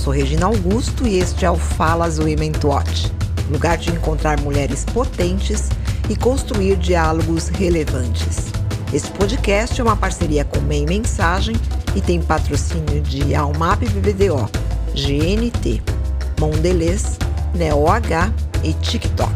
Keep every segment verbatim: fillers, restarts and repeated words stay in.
sou Regina Augusto e este é o Falas Women Watch, lugar de encontrar mulheres potentes e construir diálogos relevantes. Este podcast é uma parceria com Meio Mensagem e tem patrocínio de Almap B B D O, G N T, Mondelez, NeoH e TikTok.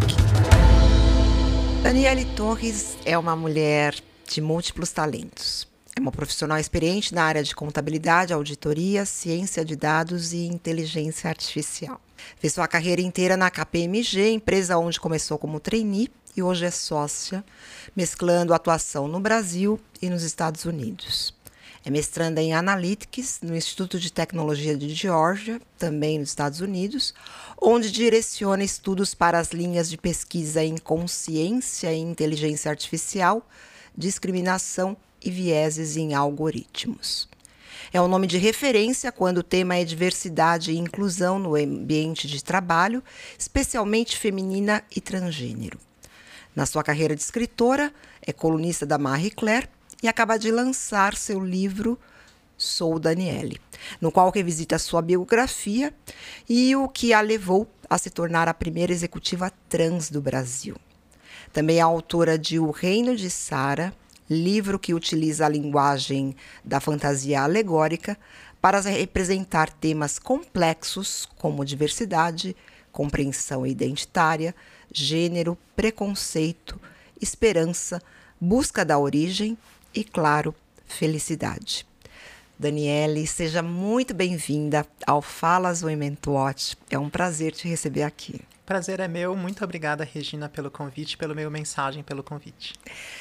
Daniele Torres é uma mulher de múltiplos talentos. É uma profissional experiente na área de contabilidade, auditoria, ciência de dados e inteligência artificial. Fez sua carreira inteira na K P M G, empresa onde começou como trainee e hoje é sócia, mesclando atuação no Brasil e nos Estados Unidos. É mestranda em Analytics no Instituto de Tecnologia de Geórgia, também nos Estados Unidos, onde direciona estudos para as linhas de pesquisa em consciência e inteligência artificial, discriminação e vieses em algoritmos. É um nome de referência quando o tema é diversidade e inclusão no ambiente de trabalho, especialmente feminina e transgênero. Na sua carreira de escritora, é colunista da Marie Claire e acaba de lançar seu livro Sou Daniele, no qual revisita sua biografia e o que a levou a se tornar a primeira executiva trans do Brasil. Também é autora de O Reino de Sara, livro que utiliza a linguagem da fantasia alegórica para representar temas complexos como diversidade, compreensão identitária, gênero, preconceito, esperança, busca da origem e, claro, felicidade. Daniele, seja muito bem-vinda ao Falas Women Watch. É um prazer te receber aqui. Prazer é meu. Muito obrigada, Regina, pelo convite, pelo meu mensagem, pelo convite.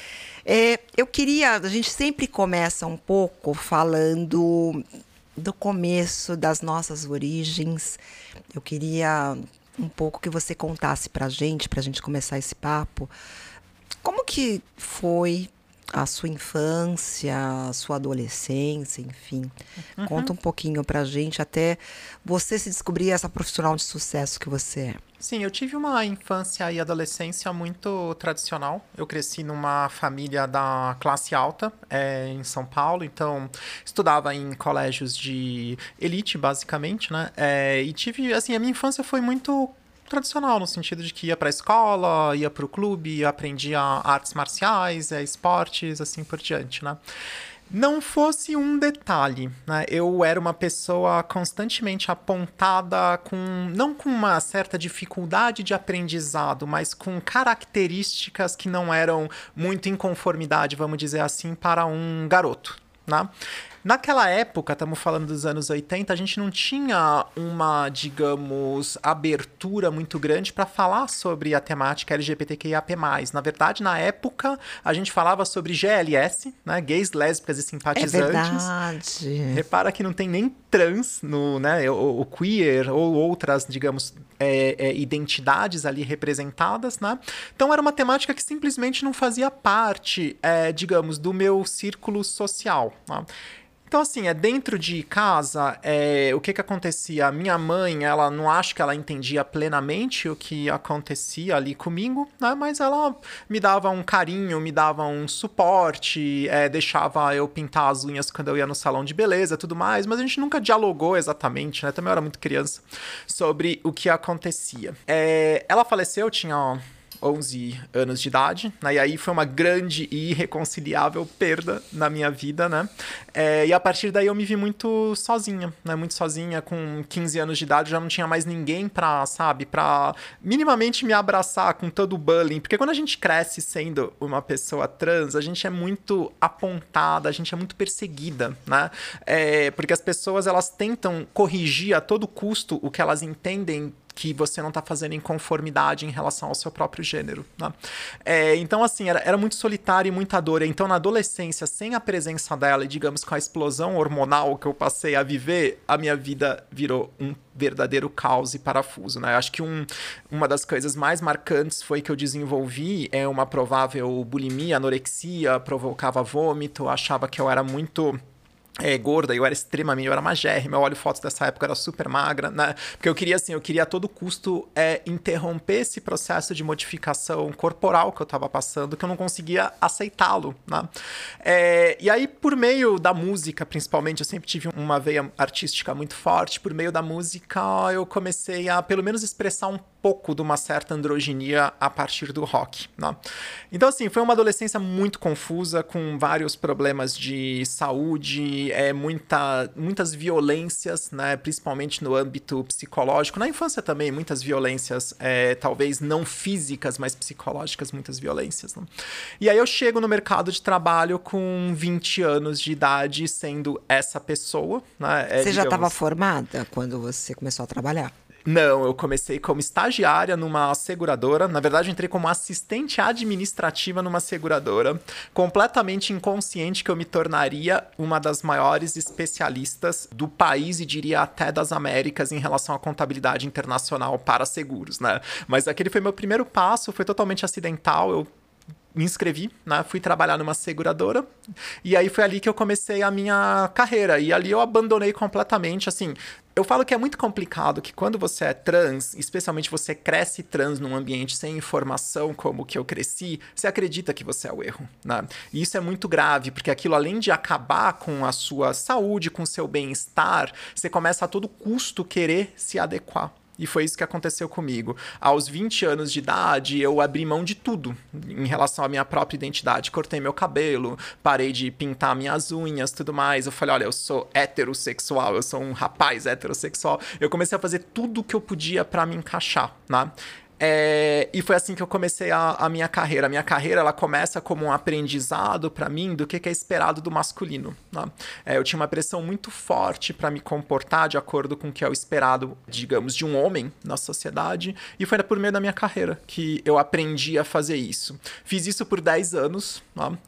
É, eu queria, a gente sempre começa um pouco falando do começo das nossas origens. Eu queria um pouco que você contasse pra gente, pra gente começar esse papo, como que foi a sua infância, a sua adolescência, enfim. Uhum. Conta um pouquinho pra gente até você se descobrir essa profissional de sucesso que você é. Sim, eu tive uma infância e adolescência muito tradicional. Eu cresci numa família da classe alta, é, em São Paulo, então estudava em colégios de elite, basicamente, né? É, e tive, assim, a minha infância foi muito tradicional, no sentido de que ia para a escola, ia para o clube, aprendia artes marciais, é, esportes, assim por diante, né? Não fosse um detalhe, né? Eu era uma pessoa constantemente apontada com, não com uma certa dificuldade de aprendizado, mas com características que não eram muito em conformidade, vamos dizer assim, para um garoto, né? Naquela época, estamos falando dos anos oitenta, a gente não tinha uma, digamos, abertura muito grande para falar sobre a temática L G B T Q I A P mais. Na verdade, na época, a gente falava sobre G L S, né? Gays, lésbicas e simpatizantes. É verdade. Repara que não tem nem trans, no, né? o, o queer ou outras, digamos, é, é, identidades ali representadas, né? Então, era uma temática que simplesmente não fazia parte, é, digamos, do meu círculo social, né? Então, assim, é dentro de casa, é, o que que acontecia? A minha mãe, ela não acho que ela entendia plenamente o que acontecia ali comigo, né? Mas ela me dava um carinho, me dava um suporte, é, deixava eu pintar as unhas quando eu ia no salão de beleza, tudo mais, mas a gente nunca dialogou exatamente, né? Também eu era muito criança, sobre o que acontecia. É, ela faleceu, eu tinha onze anos de idade, né? E aí foi uma grande e irreconciliável perda na minha vida, né? É, e a partir daí eu me vi muito sozinha, né? Muito sozinha, com quinze anos de idade, já não tinha mais ninguém pra, sabe, pra minimamente me abraçar com todo o bullying, porque quando a gente cresce sendo uma pessoa trans, a gente é muito apontada, a gente é muito perseguida, né? É, porque as pessoas, elas tentam corrigir a todo custo o que elas entendem que você não está fazendo em conformidade em relação ao seu próprio gênero, né? É, então, assim, era, era muito solitário e muita dor. Então, na adolescência, sem a presença dela e, digamos, com a explosão hormonal que eu passei a viver, a minha vida virou um verdadeiro caos e parafuso, né? Acho que um, uma das coisas mais marcantes foi que eu desenvolvi é uma provável bulimia, anorexia, provocava vômito, achava que eu era muito É, gorda, eu era extremamente, eu era magérrima, eu olho fotos dessa época, eu era super magra, né? Porque eu queria, assim, eu queria a todo custo é, interromper esse processo de modificação corporal que eu tava passando, que eu não conseguia aceitá-lo, né? É, e aí, por meio da música, principalmente, eu sempre tive uma veia artística muito forte, por meio da música eu comecei a, pelo menos, expressar um pouco de uma certa androginia a partir do rock, né? Então, assim, foi uma adolescência muito confusa, com vários problemas de saúde, é, muita, muitas violências, né? Principalmente no âmbito psicológico. Na infância também, muitas violências, é, talvez não físicas, mas psicológicas, muitas violências, né? E aí eu chego no mercado de trabalho com vinte anos de idade, sendo essa pessoa, né? É, você já digamos... estava formada quando você começou a trabalhar? Não, eu comecei como estagiária numa seguradora. Na verdade, eu entrei como assistente administrativa numa seguradora, completamente inconsciente que eu me tornaria uma das maiores especialistas do país e diria até das Américas em relação à contabilidade internacional para seguros, né? Mas aquele foi meu primeiro passo, foi totalmente acidental. Eu me inscrevi, né? Fui trabalhar numa seguradora e aí foi ali que eu comecei a minha carreira e ali eu abandonei completamente, assim. Eu falo que é muito complicado que quando você é trans, especialmente você cresce trans num ambiente sem informação como o que eu cresci, você acredita que você é o erro, né? E isso é muito grave, porque aquilo, além de acabar com a sua saúde, com o seu bem-estar, você começa a todo custo querer se adequar. E foi isso que aconteceu comigo. Aos vinte anos de idade, eu abri mão de tudo em relação à minha própria identidade. Cortei meu cabelo, parei de pintar minhas unhas, tudo mais. Eu falei, olha, eu sou heterossexual, eu sou um rapaz heterossexual. Eu comecei a fazer tudo o que eu podia para me encaixar, né? É, e foi assim que eu comecei a, a minha carreira. A minha carreira, ela começa como um aprendizado para mim do que, que é esperado do masculino, né? É, eu tinha uma pressão muito forte para me comportar de acordo com o que é o esperado, digamos, de um homem na sociedade. E foi por meio da minha carreira que eu aprendi a fazer isso. Fiz isso por dez anos, né?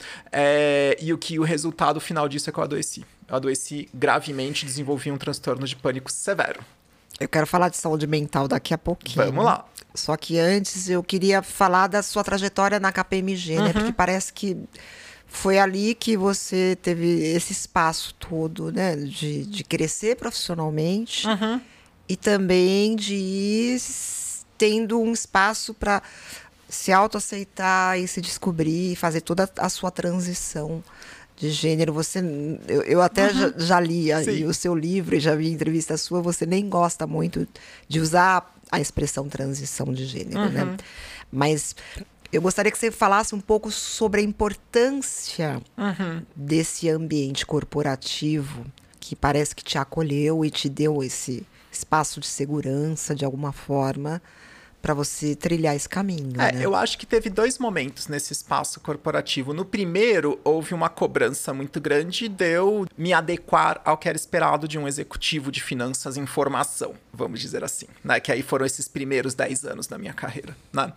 É, e o que o resultado final disso é que eu adoeci. Eu adoeci gravemente, desenvolvi um transtorno de pânico severo. Eu quero falar de saúde mental daqui a pouquinho. Vamos lá. Só que antes eu queria falar da sua trajetória na K P M G, uhum. né? Porque parece que foi ali que você teve esse espaço todo, né? De, de crescer profissionalmente uhum. e também de ir tendo um espaço para se autoaceitar e se descobrir, fazer toda a sua transição de gênero. Você, eu, eu até uhum. já, já li a, o seu livro e já vi entrevista sua, você nem gosta muito de usar a expressão transição de gênero, uhum. né? Mas eu gostaria que você falasse um pouco sobre a importância uhum. desse ambiente corporativo que parece que te acolheu e te deu esse espaço de segurança, de alguma forma, para você trilhar esse caminho, é, né? Eu acho que teve dois momentos nesse espaço corporativo. No primeiro, houve uma cobrança muito grande de eu me adequar ao que era esperado de um executivo de finanças em formação, vamos dizer assim, né? Que aí foram esses primeiros dez anos da minha carreira, né?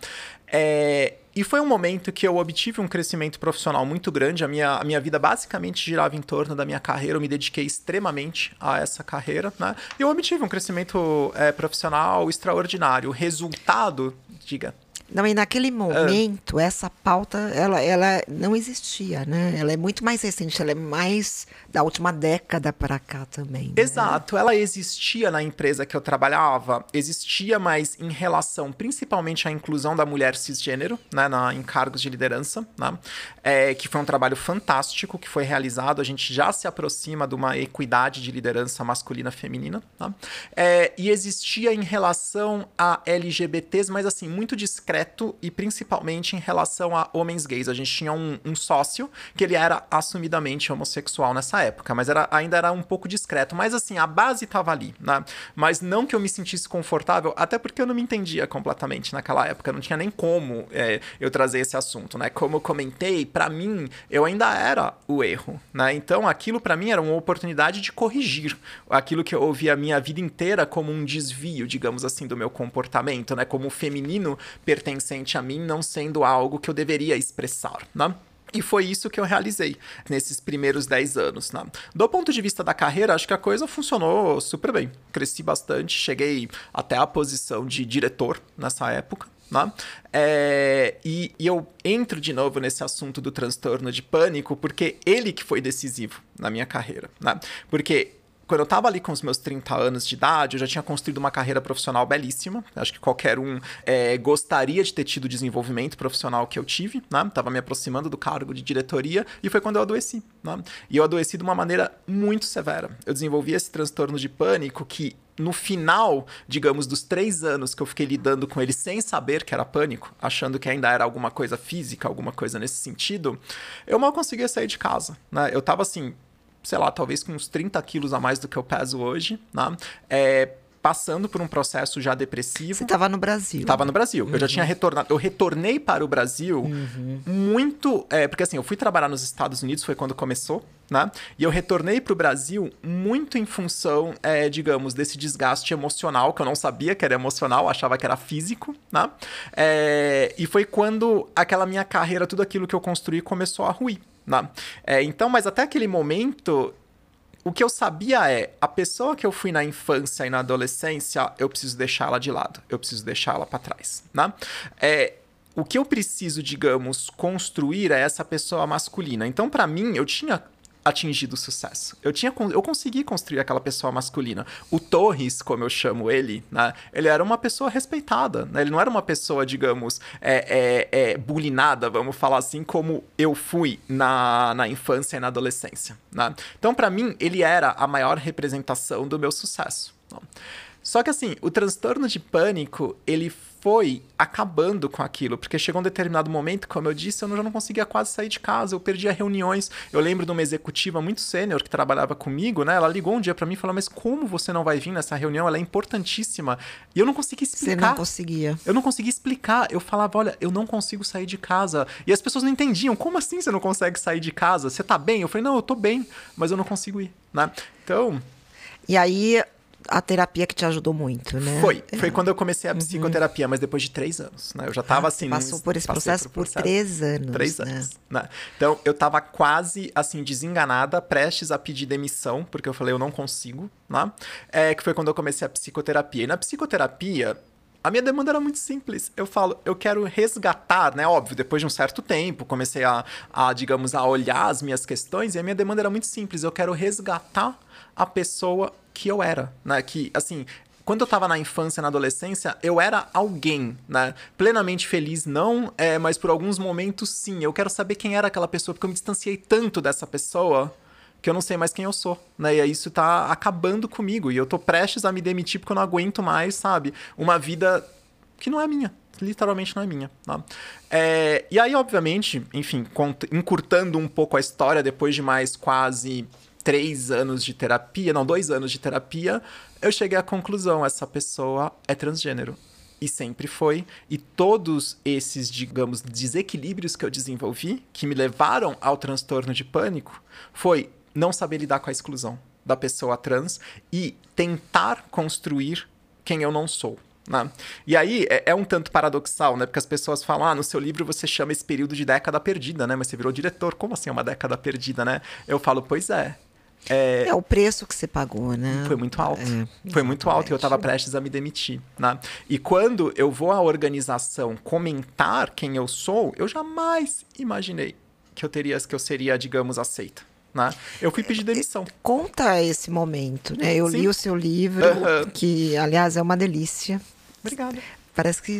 É... E foi um momento que eu obtive um crescimento profissional muito grande. A minha, a minha vida basicamente girava em torno da minha carreira. Eu me dediquei extremamente a essa carreira, né? E eu obtive um crescimento é, profissional extraordinário. O resultado, diga... Não, e naquele momento, ah. essa pauta, ela, ela não existia, né? Ela é muito mais recente, ela é mais da última década para cá também. Né? Exato, ela existia na empresa que eu trabalhava, existia, mas em relação principalmente à inclusão da mulher cisgênero, né, na, em cargos de liderança, né? É, que foi um trabalho fantástico que foi realizado, a gente já se aproxima de uma equidade de liderança masculina-feminina, né? É, e existia em relação a L G B Ts, mas assim, muito discreto, e principalmente em relação a homens gays. A gente tinha um, um sócio que ele era assumidamente homossexual nessa época, mas era, ainda era um pouco discreto. Mas assim, a base estava ali, né? Mas não que eu me sentisse confortável, até porque eu não me entendia completamente naquela época, não tinha nem como é, eu trazer esse assunto, né? Como eu comentei, para mim, eu ainda era o erro, né? Então aquilo para mim era uma oportunidade de corrigir aquilo que eu ouvi a minha vida inteira como um desvio, digamos assim, do meu comportamento, né? Como o feminino pertencente a mim não sendo algo que eu deveria expressar, né? E foi isso que eu realizei nesses primeiros dez anos, né? Do ponto de vista da carreira, acho que a coisa funcionou super bem. Cresci bastante, cheguei até a posição de diretor nessa época, né? É, e, e eu entro de novo nesse assunto do transtorno de pânico, porque ele que foi decisivo na minha carreira, né? Porque quando eu estava ali com os meus trinta anos de idade, eu já tinha construído uma carreira profissional belíssima. Acho que qualquer um é, gostaria de ter tido o desenvolvimento profissional que eu tive, né? Tava me aproximando do cargo de diretoria e foi quando eu adoeci, né? E eu adoeci de uma maneira muito severa. Eu desenvolvi esse transtorno de pânico que, no final, digamos, dos três anos que eu fiquei lidando com ele sem saber que era pânico, achando que ainda era alguma coisa física, alguma coisa nesse sentido, eu mal conseguia sair de casa, né? Eu tava assim, sei lá, talvez com uns trinta quilos a mais do que eu peso hoje, né? É, passando por um processo já depressivo. Você estava no Brasil. Estava no Brasil. Uhum. Eu já tinha retornado. Eu retornei para o Brasil uhum. muito... É, porque assim, eu fui trabalhar nos Estados Unidos, foi quando começou, né? E eu retornei para o Brasil muito em função, é, digamos, desse desgaste emocional, que eu não sabia que era emocional, achava que era físico, né? É, e foi quando aquela minha carreira, tudo aquilo que eu construí começou a ruir. Não. É, então, mas até aquele momento, o que eu sabia é, a pessoa que eu fui na infância e na adolescência, eu preciso deixá-la de lado, eu preciso deixá-la para trás, né? É, o que eu preciso, digamos, construir é essa pessoa masculina. Então, para mim, eu tinha atingido o sucesso. Eu, tinha, eu consegui construir aquela pessoa masculina. O Torres, como eu chamo ele, né? Ele era uma pessoa respeitada, né? Ele não era uma pessoa, digamos, é, é, é, bulinada, vamos falar assim, como eu fui na, na infância e na adolescência, né? Então, para mim, ele era a maior representação do meu sucesso. Só que assim, o transtorno de pânico, ele foi acabando com aquilo, porque chegou um determinado momento, como eu disse, eu já não conseguia quase sair de casa, eu perdia reuniões. Eu lembro de uma executiva muito sênior que trabalhava comigo, né? Ela ligou um dia pra mim e falou, mas como você não vai vir nessa reunião? Ela é importantíssima. E eu não conseguia explicar. Você não conseguia. Eu não conseguia explicar. Eu falava, olha, eu não consigo sair de casa. E as pessoas não entendiam. Como assim você não consegue sair de casa? Você tá bem? Eu falei, não, eu tô bem, mas eu não consigo ir, né? Então... E aí... a terapia que te ajudou muito, né? Foi. Foi é. quando eu comecei a psicoterapia, uhum. mas depois de três anos, né? Eu já tava ah, assim... Passou por esse processo por, processo, por três anos, Três né? anos, né? Então, eu tava quase, assim, desenganada, prestes a pedir demissão, porque eu falei, eu não consigo, né? É, que foi quando eu comecei a psicoterapia. E na psicoterapia... a minha demanda era muito simples. Eu falo, eu quero resgatar, né? Óbvio, depois de um certo tempo, comecei a, a, digamos, a olhar as minhas questões e a minha demanda era muito simples. Eu quero resgatar a pessoa que eu era, né? Que, assim, quando eu tava na infância, na adolescência, eu era alguém, né? Plenamente feliz, não, é, mas por alguns momentos, sim. Eu quero saber quem era aquela pessoa, porque eu me distanciei tanto dessa pessoa que eu não sei mais quem eu sou, né? E aí isso tá acabando comigo. E eu tô prestes a me demitir porque eu não aguento mais, sabe? Uma vida que não é minha. Literalmente não é minha. Tá? É, e aí, obviamente, enfim, encurtando um pouco a história, depois de mais quase três anos de terapia, não, dois anos de terapia, eu cheguei à conclusão, essa pessoa é transgênero. E sempre foi. E todos esses, digamos, desequilíbrios que eu desenvolvi, que me levaram ao transtorno de pânico, foi não saber lidar com a exclusão da pessoa trans e tentar construir quem eu não sou. Né? E aí é, é um tanto paradoxal, né? Porque as pessoas falam, ah, no seu livro você chama esse período de década perdida, né? Mas você virou diretor, como assim é uma década perdida, né? Eu falo, pois é. É, é o preço que você pagou, né? Foi muito alto. É, foi muito alto e eu estava prestes a me demitir, né? E quando eu vou à organização comentar quem eu sou, eu jamais imaginei que eu teria, que eu seria, digamos, aceita. Né? Eu fui pedir demissão. Conta esse momento, né? Eu Sim. li o seu livro, uhum. que, aliás, é uma delícia. Obrigada. Parece que...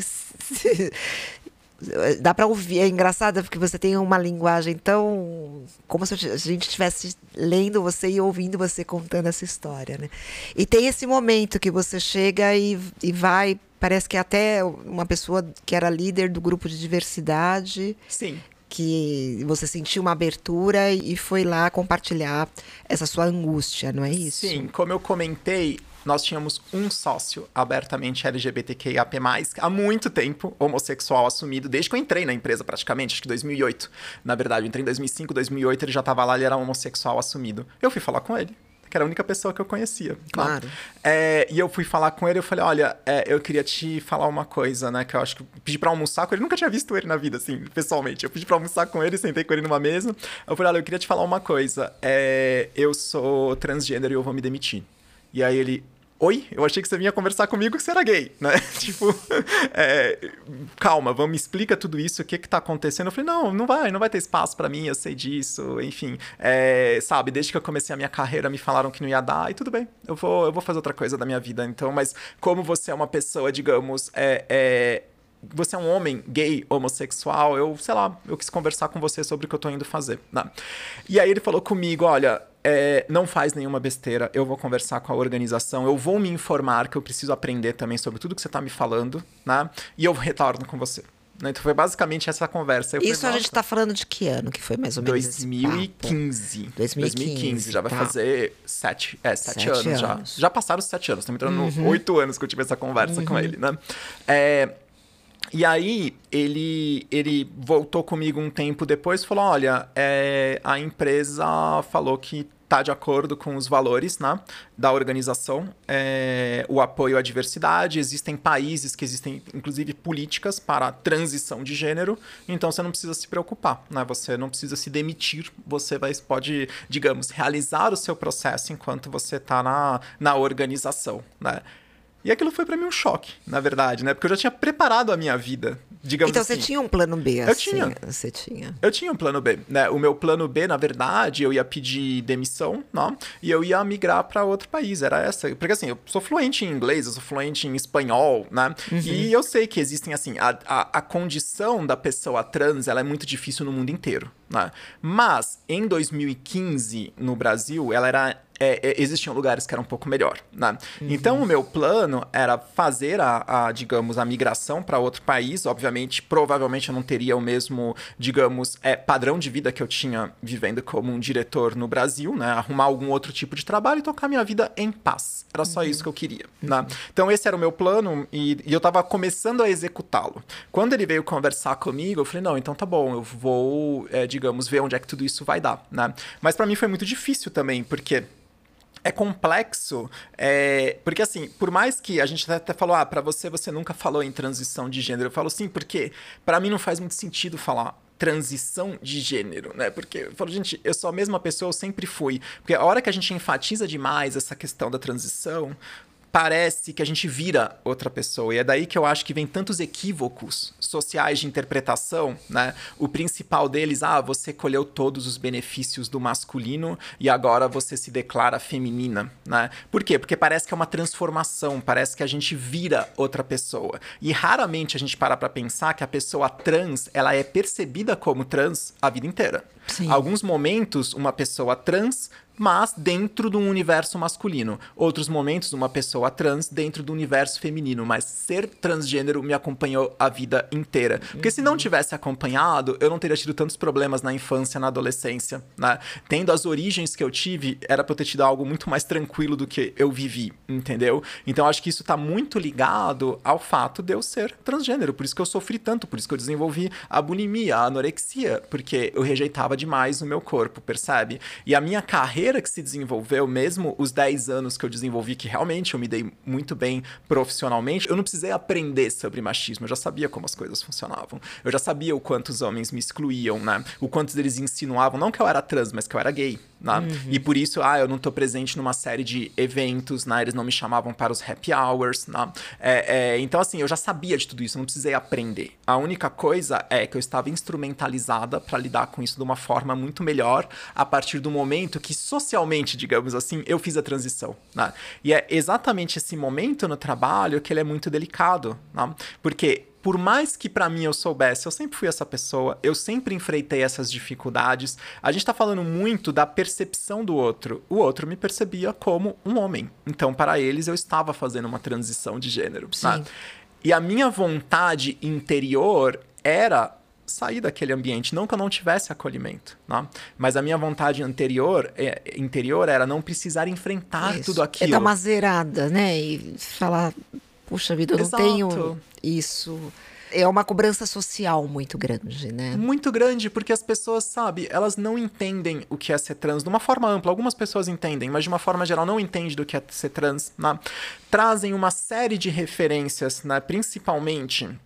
dá para ouvir, é engraçado porque você tem uma linguagem tão... como se a gente estivesse lendo você e ouvindo você contando essa história, né? E tem esse momento que você chega e, e vai... parece que até uma pessoa que era líder do grupo de diversidade... Sim. Que você sentiu uma abertura e foi lá compartilhar essa sua angústia, não é isso? Sim, como eu comentei, nós tínhamos um sócio abertamente L G B T Q I A P mais, há muito tempo, homossexual assumido, desde que eu entrei na empresa praticamente, acho que dois mil e oito. Na verdade, eu entrei em dois mil e cinco, dois mil e oito, ele já estava lá, ele era homossexual assumido. Eu fui falar com ele, que era a única pessoa que eu conhecia. Claro. É, e eu fui falar com ele, eu falei, olha, é, eu queria te falar uma coisa, né, que eu acho que eu pedi pra almoçar com ele, nunca tinha visto ele na vida, assim, pessoalmente. Eu pedi pra almoçar com ele, sentei com ele numa mesa, eu falei, olha, eu queria te falar uma coisa, é, eu sou transgênero e eu vou me demitir. E aí ele, oi, eu achei que você vinha conversar comigo que você era gay, né? Tipo, é, calma, vamos, me explica tudo isso, o que que tá acontecendo? Eu falei, não, não vai, não vai ter espaço pra mim, eu sei disso, enfim. É, sabe, desde que eu comecei a minha carreira, me falaram que não ia dar, e tudo bem, eu vou, eu vou fazer outra coisa da minha vida, então, mas como você é uma pessoa, digamos, é... é você é um homem gay, homossexual, eu, sei lá, eu quis conversar com você sobre o que eu tô indo fazer, né? E aí ele falou comigo, olha, é, não faz nenhuma besteira, eu vou conversar com a organização, eu vou me informar, que eu preciso aprender também sobre tudo que você tá me falando, né? E eu retorno com você. Então foi basicamente essa conversa. Eu Isso falei, a gente tá falando de que ano que foi mais ou menos dois mil e quinze. dois mil e quinze. dois mil e quinze, já vai tá. fazer sete, é, sete, Sete anos, anos. já. Já passaram os sete anos, estamos entrando Uhum. nos oito anos que eu tive essa conversa Uhum. com ele, né? É... E aí, ele, ele voltou comigo um tempo depois e falou, olha, é, a empresa falou que está de acordo com os valores, né, da organização, é, o apoio à diversidade, existem países que existem, inclusive, políticas para a transição de gênero, então você não precisa se preocupar, né, você não precisa se demitir, você vai, pode, digamos, realizar o seu processo enquanto você está na, na organização, né. E aquilo foi pra mim um choque, na verdade, né? Porque eu já tinha preparado a minha vida, digamos então, assim. Então você tinha um plano B, assim? Eu tinha. Você tinha. Eu tinha um plano B, né? O meu plano B, na verdade, eu ia pedir demissão, né? E eu ia migrar pra outro país, era essa. Porque assim, eu sou fluente em inglês, eu sou fluente em espanhol, né? Uhum. E eu sei que existem, assim, a, a, a condição da pessoa trans, ela é muito difícil no mundo inteiro, né? Mas, em dois mil e quinze, no Brasil, ela era... É, é, existiam lugares que eram um pouco melhor, né? Uhum. Então, o meu plano era fazer a, a digamos, a migração para outro país. Obviamente, provavelmente eu não teria o mesmo, digamos, é, padrão de vida que eu tinha vivendo como um diretor no Brasil, né? Arrumar algum outro tipo de trabalho e tocar minha vida em paz. Era só uhum. isso que eu queria, uhum. né? Então, esse era o meu plano e, e eu estava começando a executá-lo. Quando ele veio conversar comigo, eu falei, não, então tá bom, eu vou, é, digamos, ver onde é que tudo isso vai dar, né? Mas para mim foi muito difícil também, porque... É complexo, é, porque assim, por mais que a gente até falou, ah, pra você, você nunca falou em transição de gênero. Eu falo sim, porque pra mim não faz muito sentido falar transição de gênero, né? Porque eu falo, gente, eu sou a mesma pessoa, eu sempre fui. Porque a hora que a gente enfatiza demais essa questão da transição, parece que a gente vira outra pessoa. E é daí que eu acho que vem tantos equívocos sociais de interpretação, né? O principal deles, ah, você colheu todos os benefícios do masculino e agora você se declara feminina, né? Por quê? Porque parece que é uma transformação, parece que a gente vira outra pessoa. E raramente a gente para pra pensar que a pessoa trans, ela é percebida como trans a vida inteira. Sim. Alguns momentos, uma pessoa trans, mas dentro de um universo masculino. Outros momentos, uma pessoa trans dentro do universo feminino. Mas ser transgênero me acompanhou a vida inteira. Porque se não tivesse acompanhado, eu não teria tido tantos problemas na infância, na adolescência, né? Tendo as origens que eu tive, era pra eu ter tido algo muito mais tranquilo do que eu vivi, entendeu? Então, acho que isso tá muito ligado ao fato de eu ser transgênero. Por isso que eu sofri tanto, por isso que eu desenvolvi a bulimia, a anorexia, porque eu rejeitava demais o meu corpo, percebe? E a minha carreira que se desenvolveu, mesmo os dez anos que eu desenvolvi, que realmente eu me dei muito bem profissionalmente, eu não precisei aprender sobre machismo, eu já sabia como as coisas funcionavam. Eu já sabia o quanto os homens me excluíam, né? O quanto eles insinuavam, não que eu era trans, mas que eu era gay, né? Uhum. E por isso, ah, eu não tô presente numa série de eventos, né? Eles não me chamavam para os happy hours, né? É, é, então, assim, eu já sabia de tudo isso, eu não precisei aprender. A única coisa é que eu estava instrumentalizada para lidar com isso de uma forma muito melhor a partir do momento que socialmente, digamos assim, eu fiz a transição, né? E é exatamente esse momento no trabalho que ele é muito delicado, né? Porque por mais que pra mim eu soubesse, eu sempre fui essa pessoa, eu sempre enfrentei essas dificuldades. A gente tá falando muito da percepção do outro. O outro me percebia como um homem. Então, para eles, eu estava fazendo uma transição de gênero, né? E a minha vontade interior era sair daquele ambiente, não que eu não tivesse acolhimento, né? Mas a minha vontade anterior, é, interior era não precisar enfrentar isso. tudo aquilo. É dar uma zerada, né? E falar, puxa vida, eu Exato. não tenho isso. É uma cobrança social muito grande, né? Muito grande, porque as pessoas, sabe, elas não entendem o que é ser trans de uma forma ampla. Algumas pessoas entendem, mas de uma forma geral não entendem do que é ser trans, né? Trazem uma série de referências, né? Principalmente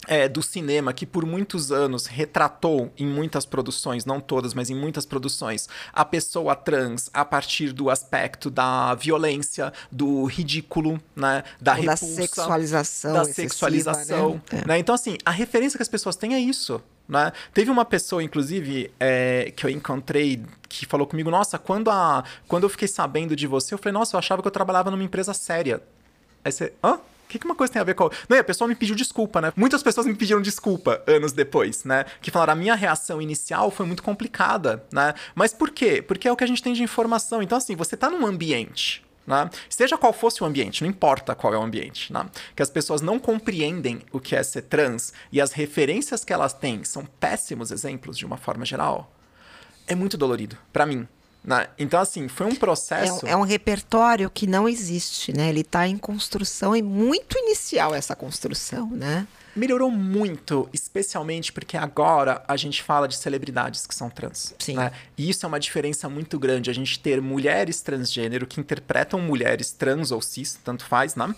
É, do cinema, que por muitos anos retratou em muitas produções, não todas, mas em muitas produções, a pessoa trans a partir do aspecto da violência, do ridículo, né, da Ou repulsa, da sexualização, da sexualização, né? né? Então, assim, a referência que as pessoas têm é isso. Né? Teve uma pessoa, inclusive, é, que eu encontrei, que falou comigo, nossa, quando, a, quando eu fiquei sabendo de você, eu falei, nossa, eu achava que eu trabalhava numa empresa séria. Aí você, hã? O que, que uma coisa tem a ver com... Não, e a pessoa me pediu desculpa, né? Muitas pessoas me pediram desculpa anos depois, né? Que falaram, a minha reação inicial foi muito complicada, né? Mas por quê? Porque é o que a gente tem de informação. Então, assim, você tá num ambiente, né? Seja qual fosse o ambiente, não importa qual é o ambiente, né? Que as pessoas não compreendem o que é ser trans e as referências que elas têm são péssimos exemplos, de uma forma geral. É muito dolorido, pra mim. Né? Então, assim, foi um processo... É um, é um repertório que não existe, né? Ele está em construção, e muito inicial essa construção, né? Melhorou muito, especialmente porque agora a gente fala de celebridades que são trans. Sim. Né? E isso é uma diferença muito grande, a gente ter mulheres transgênero que interpretam mulheres trans ou cis, tanto faz, né?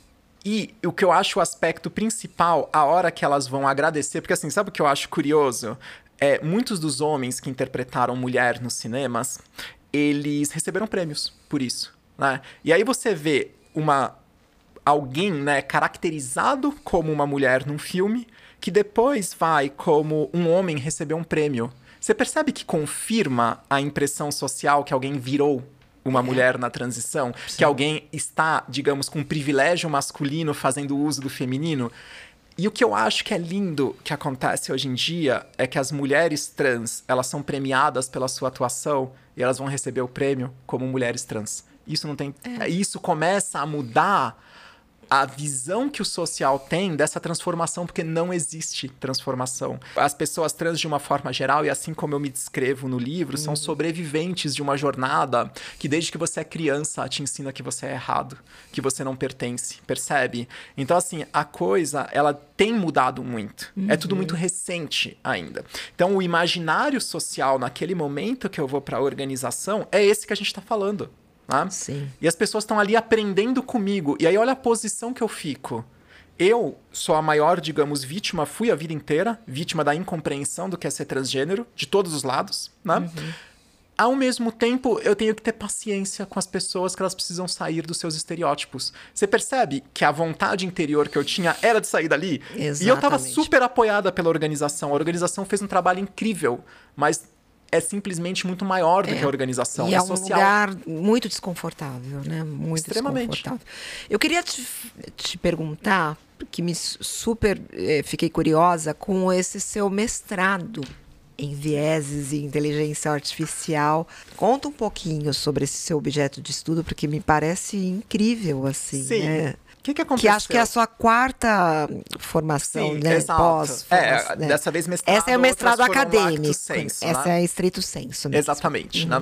E o que eu acho o aspecto principal, a hora que elas vão agradecer, porque assim, sabe o que eu acho curioso? É, muitos dos homens que interpretaram mulher nos cinemas, eles receberam prêmios por isso, né? E aí você vê uma, alguém, né, caracterizado como uma mulher num filme, que depois vai como um homem receber um prêmio. Você percebe que confirma a impressão social que alguém virou uma é. mulher na transição? Sim. Que alguém está, digamos, com um privilégio masculino fazendo uso do feminino? E o que eu acho que é lindo que acontece hoje em dia é que as mulheres trans, elas são premiadas pela sua atuação e elas vão receber o prêmio como mulheres trans. Isso não tem, é. isso começa a mudar a visão que o social tem dessa transformação, porque não existe transformação. As pessoas trans, de uma forma geral, e assim como eu me descrevo no livro, uhum. são sobreviventes de uma jornada que desde que você é criança te ensina que você é errado, que você não pertence, percebe? Então, assim, a coisa, ela tem mudado muito. Uhum. É tudo muito recente ainda. Então, o imaginário social, naquele momento que eu vou para a organização, é esse que a gente está falando. Né? Sim. E as pessoas estão ali aprendendo comigo. E aí olha a posição que eu fico. Eu sou a maior, digamos, vítima, fui a vida inteira, vítima da incompreensão do que é ser transgênero, de todos os lados. Né? Uhum. Ao mesmo tempo, eu tenho que ter paciência com as pessoas, que elas precisam sair dos seus estereótipos. Você percebe que a vontade interior que eu tinha era de sair dali? Exatamente. E eu estava super apoiada pela organização. A organização fez um trabalho incrível, mas... é simplesmente muito maior do é, que a organização. E é, é social. um lugar muito desconfortável, né? Muito Extremamente. desconfortável. Eu queria te, te perguntar, que me super eh, fiquei curiosa com esse seu mestrado em vieses e inteligência artificial. Conta um pouquinho sobre esse seu objeto de estudo, porque me parece incrível, assim, Sim. né? O que, que aconteceu? Que acho que é a sua quarta formação, Sim, né? Exato. Pós, é, né? Dessa vez mestrado. Essa é o mestrado acadêmico. Senso, Essa né? é estrito senso mesmo. Exatamente, Uhum. né?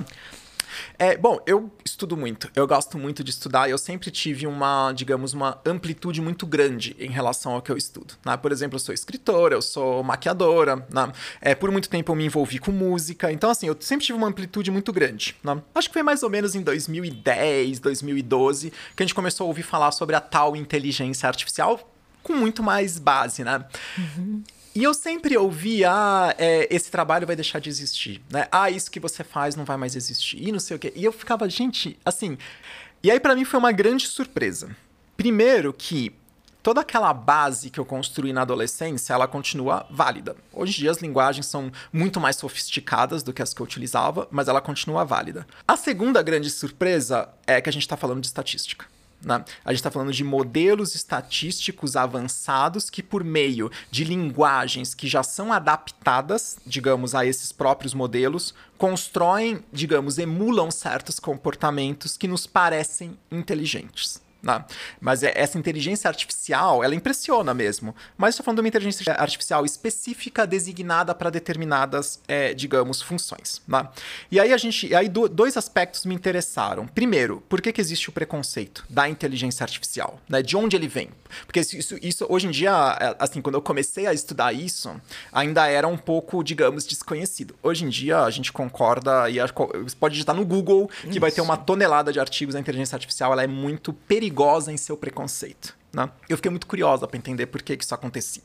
É, bom, eu estudo muito, eu gosto muito de estudar, eu sempre tive uma, digamos, uma amplitude muito grande em relação ao que eu estudo. Né? Por exemplo, eu sou escritora, eu sou maquiadora, né? É, por muito tempo eu me envolvi com música, então assim, eu sempre tive uma amplitude muito grande. Né? Acho que foi mais ou menos em dois mil e dez, dois mil e doze, que a gente começou a ouvir falar sobre a tal inteligência artificial com muito mais base, né? Uhum. E eu sempre ouvi, ah, é, esse trabalho vai deixar de existir, né? Ah, isso que você faz não vai mais existir, e não sei o quê. E eu ficava, gente, assim... E aí, pra mim, foi uma grande surpresa. Primeiro que toda aquela base que eu construí na adolescência, ela continua válida. Hoje em dia, as linguagens são muito mais sofisticadas do que as que eu utilizava, mas ela continua válida. A segunda grande surpresa é que a gente tá falando de estatística. Né? A gente está falando de modelos estatísticos avançados que, por meio de linguagens que já são adaptadas, digamos, a esses próprios modelos, constroem, digamos, emulam certos comportamentos que nos parecem inteligentes. Né? Mas essa inteligência artificial, ela impressiona mesmo. Mas estou falando de uma inteligência artificial específica designada para determinadas, é, digamos, funções. Né? E aí, a gente, aí do, dois aspectos me interessaram. Primeiro, por que, que existe o preconceito da inteligência artificial? Né? De onde ele vem? Porque isso, isso, hoje em dia, assim, quando eu comecei a estudar isso, ainda era um pouco, digamos, desconhecido. Hoje em dia, a gente concorda, e a, você pode digitar no Google que isso. Vai ter uma tonelada de artigos da inteligência artificial, ela é muito perigosa em seu preconceito. né? Eu fiquei muito curiosa para entender por que, que isso acontecia.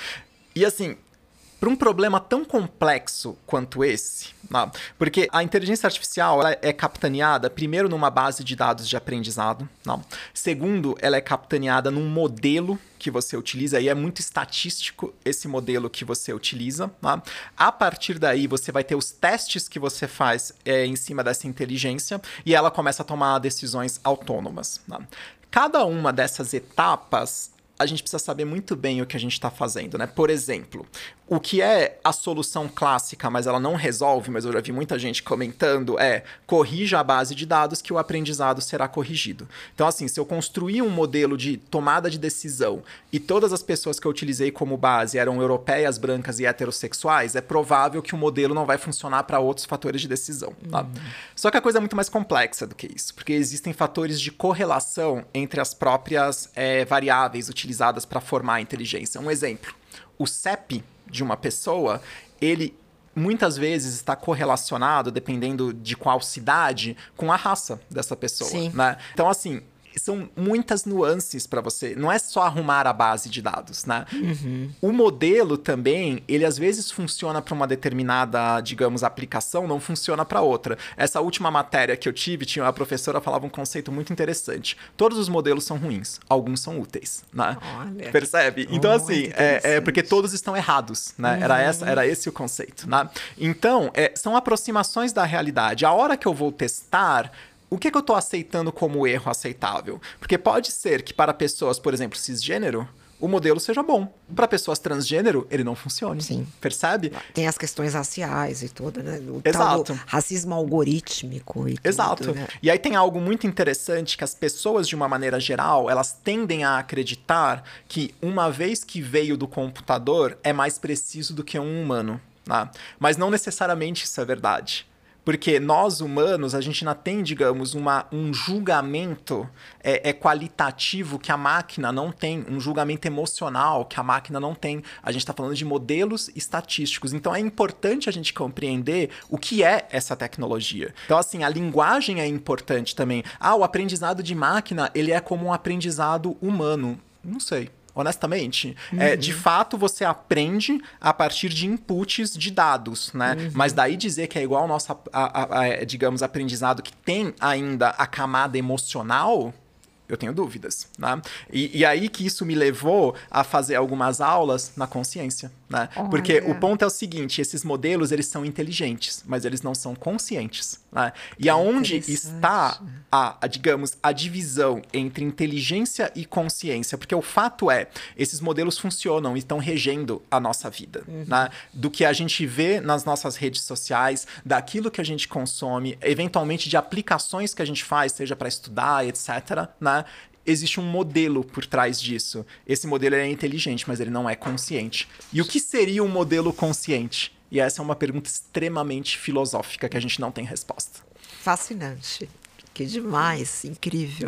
E assim, para um problema tão complexo quanto esse, né? Porque a inteligência artificial ela é capitaneada, primeiro, numa base de dados de aprendizado. Né? Segundo, ela é capitaneada num modelo que você utiliza, e é muito estatístico esse modelo que você utiliza. Né? A partir daí, você vai ter os testes que você faz é, em cima dessa inteligência, e ela começa a tomar decisões autônomas. Né? Cada uma dessas etapas, a gente precisa saber muito bem o que a gente está fazendo, né? Por exemplo, o que é a solução clássica, mas ela não resolve, mas eu já vi muita gente comentando, é corrija a base de dados que o aprendizado será corrigido. Então, assim, se eu construir um modelo de tomada de decisão e todas as pessoas que eu utilizei como base eram europeias, brancas e heterossexuais, é provável que o modelo não vai funcionar para outros fatores de decisão. Tá? Uhum. Só que a coisa é muito mais complexa do que isso, porque existem fatores de correlação entre as próprias é, variáveis utilizadas para formar a inteligência. Um exemplo, o C E P de uma pessoa, ele muitas vezes está correlacionado, dependendo de qual cidade, com a raça dessa pessoa. Sim. Né? Então, assim, são muitas nuances para você. Não é só arrumar a base de dados, né? Uhum. O modelo também, ele às vezes funciona para uma determinada, digamos, aplicação, não funciona para outra. Essa última matéria que eu tive, tinha uma professora que falava um conceito muito interessante. Todos os modelos são ruins, alguns são úteis, né? Olha, percebe? Então, assim, é, é porque todos estão errados, né? Uhum. Era, essa, era esse o conceito, né? Então, é, são aproximações da realidade. A hora que eu vou testar, o que, que eu estou aceitando como erro aceitável? Porque pode ser que para pessoas, por exemplo, cisgênero, o modelo seja bom. Para pessoas transgênero, ele não funcione. Sim. Percebe? Tem as questões raciais e tudo, né? O Exato. Tal do racismo algorítmico e Exato. tudo, né? E aí tem algo muito interessante que as pessoas, de uma maneira geral, elas tendem a acreditar que uma vez que veio do computador, é mais preciso do que um humano. Né? Mas não necessariamente isso é verdade. Porque nós, humanos, a gente ainda tem, digamos, uma, um julgamento é, é qualitativo que a máquina não tem, um julgamento emocional que a máquina não tem. A gente está falando de modelos estatísticos. Então, é importante a gente compreender o que é essa tecnologia. Então, assim, a linguagem é importante também. Ah, o aprendizado de máquina, ele é como um aprendizado humano. Não sei. Honestamente, uhum. é, de fato você aprende a partir de inputs de dados, né? Uhum. Mas daí dizer que é igual ao nosso, a, a, a, digamos, aprendizado que tem ainda a camada emocional, eu tenho dúvidas, né? E, e aí que isso me levou a fazer algumas aulas na consciência, né? Olha. Porque o ponto é o seguinte, esses modelos, eles são inteligentes, mas eles não são conscientes, né? E aonde está, a, a, digamos, a divisão entre inteligência e consciência? Porque o fato é, esses modelos funcionam e estão regendo a nossa vida, uhum. né? Do que a gente vê nas nossas redes sociais, daquilo que a gente consome, eventualmente de aplicações que a gente faz, seja para estudar, etcétera, né? Existe um modelo por trás disso. Esse modelo é inteligente, mas ele não é consciente. E o que seria um modelo consciente? E essa é uma pergunta extremamente filosófica que a gente não tem resposta. Fascinante. Que demais. Incrível.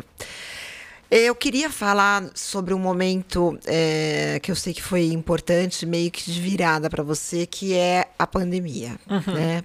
Eu queria falar sobre um momento é, que eu sei que foi importante, meio que de virada para você, que é a pandemia, uhum. né?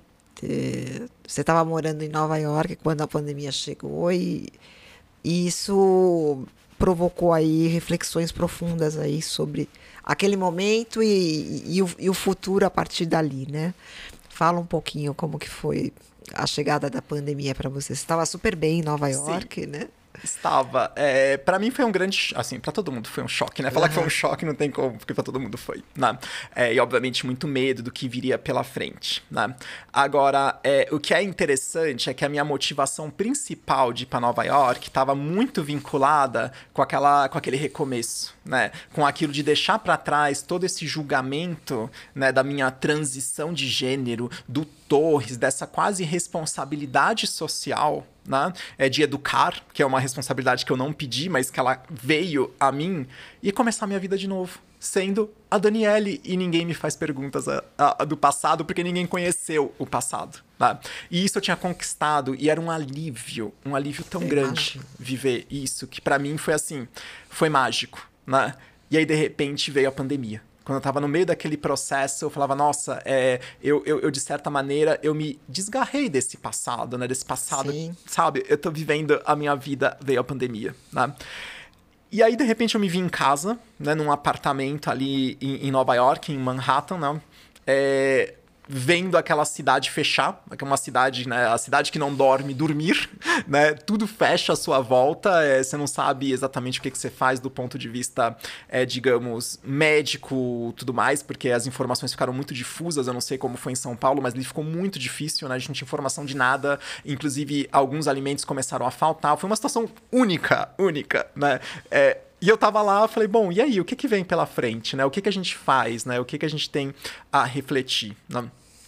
Você estava morando em Nova York quando a pandemia chegou e... E isso provocou aí reflexões profundas aí sobre aquele momento e, e, o, e o futuro a partir dali, né? Fala um pouquinho como que foi a chegada da pandemia para você. Você estava super bem em Nova York, Sim. né? Estava. É, para mim foi um grande... Assim, para todo mundo foi um choque, né? Falar uhum. que foi um choque não tem como, porque para todo mundo foi, né? É, e, obviamente, muito medo do que viria pela frente, né? Agora, é, o que é interessante é que a minha motivação principal de ir para Nova York estava muito vinculada com, aquela, com aquele recomeço, né? Com aquilo de deixar para trás todo esse julgamento, né? Da minha transição de gênero, do Torres, dessa quase responsabilidade social, né? É de educar, que é uma responsabilidade que eu não pedi, mas que ela veio a mim, e começar a minha vida de novo, sendo a Daniele, e ninguém me faz perguntas a, a, do passado, porque ninguém conheceu o passado. Né? E isso eu tinha conquistado, e era um alívio, um alívio tão grande viver isso, que pra mim foi assim, foi mágico, né? E aí, de repente, veio a pandemia. Quando eu tava no meio daquele processo, eu falava, nossa, é, eu, eu, eu, de certa maneira, eu me desgarrei desse passado, né? Desse passado, Sim. sabe? Eu tô vivendo a minha vida, veio a pandemia, né? E aí, de repente, eu me vi em casa, né, num apartamento ali em, em Nova York, em Manhattan, né, é, vendo aquela cidade fechar, que é uma cidade, né, a cidade que não dorme, dormir, né, tudo fecha à sua volta, é, você não sabe exatamente o que, que você faz do ponto de vista, é, digamos, médico, tudo mais, porque as informações ficaram muito difusas, eu não sei como foi em São Paulo, mas ali ficou muito difícil, né, a gente não tinha informação de nada, inclusive alguns alimentos começaram a faltar, foi uma situação única, única, né, é, e eu tava lá, falei, bom, e aí, o que que vem pela frente, né? O que que a gente faz, né? O que que a gente tem a refletir, né?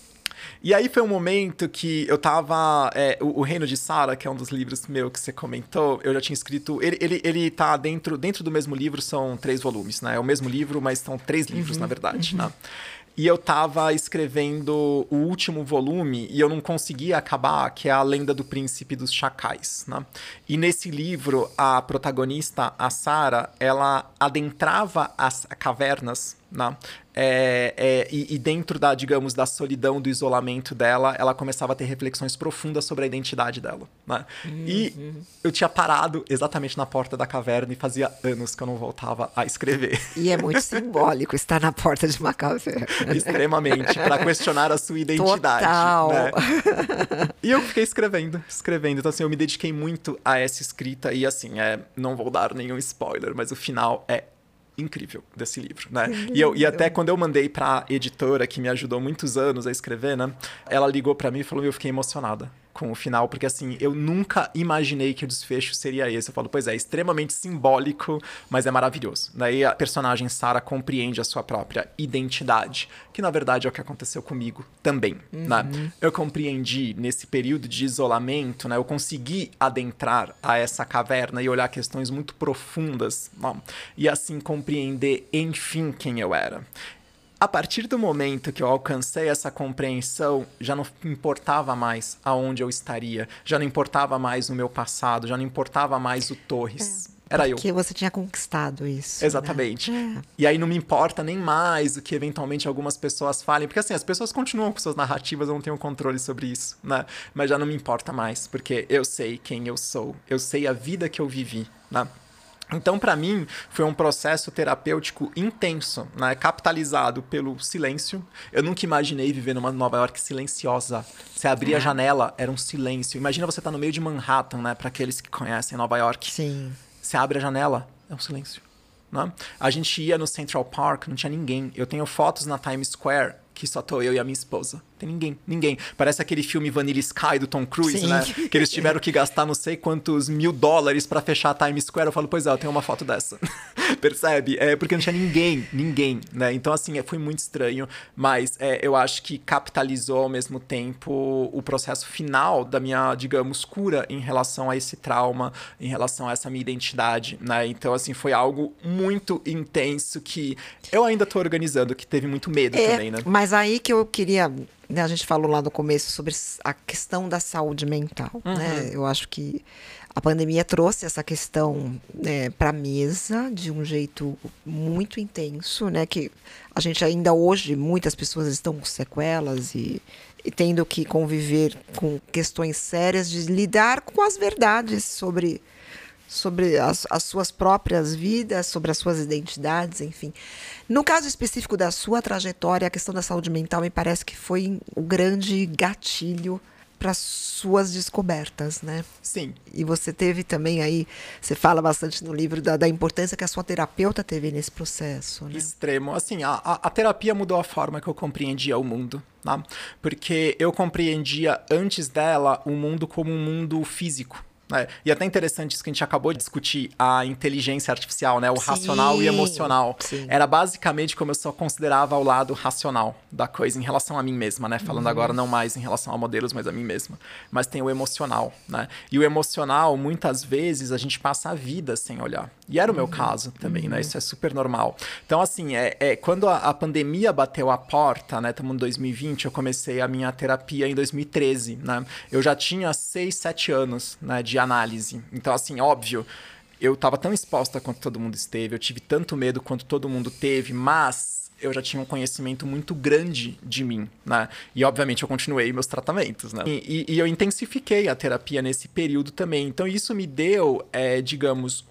E aí foi um momento que eu tava... É, o, o Reino de Sara, que é um dos livros meu que você comentou, eu já tinha escrito... Ele, ele, ele tá dentro, dentro do mesmo livro, são três volumes, né? É o mesmo livro, mas são três livros, uhum, na verdade, uhum. né? E eu tava escrevendo o último volume e eu não conseguia acabar, que é A Lenda do Príncipe dos Chacais, né? E nesse livro, a protagonista, a Sara, ela adentrava as cavernas, né? É, é, e, e dentro da, digamos, da solidão, do isolamento dela, ela começava a ter reflexões profundas sobre a identidade dela, né? Uhum. E eu tinha parado exatamente na porta da caverna e fazia anos que eu não voltava a escrever. E é muito simbólico estar na porta de uma caverna. Extremamente, para questionar a sua identidade. Total. Né? E eu fiquei escrevendo, escrevendo. Então, assim, eu me dediquei muito a essa escrita e, assim, é, não vou dar nenhum spoiler, mas o final é incrível desse livro, né? E, eu, e até quando eu mandei pra editora, que me ajudou muitos anos a escrever, né? Ela ligou pra mim e falou, eu fiquei emocionada com o final, porque assim, eu nunca imaginei que o desfecho seria esse. Eu falo, pois é, extremamente simbólico, mas é maravilhoso. Daí a personagem Sara compreende a sua própria identidade, que na verdade é o que aconteceu comigo também, uhum. né? Eu compreendi nesse período de isolamento, né? Eu consegui adentrar a essa caverna e olhar questões muito profundas, né? E assim compreender, enfim, quem eu era. A partir do momento que eu alcancei essa compreensão, já não importava mais aonde eu estaria, já não importava mais o meu passado, já não importava mais o Torres. É, Era eu. Porque você tinha conquistado isso. Exatamente. Né? É. E aí não me importa nem mais o que eventualmente algumas pessoas falem, porque assim, as pessoas continuam com suas narrativas, eu não tenho controle sobre isso, né? Mas já não me importa mais, porque eu sei quem eu sou, eu sei a vida que eu vivi, né? Então, para mim, foi um processo terapêutico intenso, né? Capitalizado pelo silêncio. Eu nunca imaginei viver numa Nova York silenciosa. Você abria a janela, era um silêncio. Imagina você estar no meio de Manhattan, né? Para aqueles que conhecem Nova York. Sim. Você abre a janela, é um silêncio. Né? A gente ia no Central Park, não tinha ninguém. Eu tenho fotos na Times Square que só tô eu e a minha esposa. Tem ninguém, ninguém. Parece aquele filme Vanilla Sky do Tom Cruise, Sim. né? Que eles tiveram que gastar não sei quantos mil dólares pra fechar a Times Square. Eu falo, pois é, eu tenho uma foto dessa. Percebe? É porque não tinha ninguém, ninguém, né? Então, assim, foi muito estranho, mas é, eu acho que capitalizou ao mesmo tempo o processo final da minha, digamos, cura em relação a esse trauma, em relação a essa minha identidade, né? Então, assim, foi algo muito intenso que eu ainda tô organizando, que teve muito medo é, também, né? Mas aí que eu queria... A gente falou lá no começo sobre a questão da saúde mental, uhum. né? Eu acho que a pandemia trouxe essa questão, né, para a mesa de um jeito muito intenso, né? Que a gente ainda hoje, muitas pessoas estão com sequelas e, e tendo que conviver com questões sérias de lidar com as verdades sobre, sobre as, as suas próprias vidas, sobre as suas identidades, enfim. No caso específico da sua trajetória, a questão da saúde mental me parece que foi o grande gatilho para suas descobertas, né? Sim. E você teve também aí, você fala bastante no livro da, da importância que a sua terapeuta teve nesse processo, né? Extremo. Assim, a, a, a terapia mudou a forma que eu compreendia o mundo, né? Porque eu compreendia antes dela o mundo como um mundo físico. É, e até interessante isso que a gente acabou de discutir, a inteligência artificial, né? O sim, racional e emocional. Sim. Era basicamente como eu só considerava o lado racional da coisa em relação a mim mesma, né? Falando uhum. agora não mais em relação a modelos, mas a mim mesma. Mas tem o emocional, né? E o emocional, muitas vezes, a gente passa a vida sem olhar. E era o meu uhum. caso também, uhum. né? Isso é super normal. Então, assim, é, é, quando a, a pandemia bateu a porta, né? Estamos em dois mil e vinte, eu comecei a minha terapia em dois mil e treze, né? Eu já tinha seis, sete anos, né, de análise. Então, assim, óbvio, eu estava tão exposta quanto todo mundo esteve, eu tive tanto medo quanto todo mundo teve, mas eu já tinha um conhecimento muito grande de mim, né? E, obviamente, eu continuei meus tratamentos, né? E, e, e eu intensifiquei a terapia nesse período também. Então, isso me deu, é, digamos, uma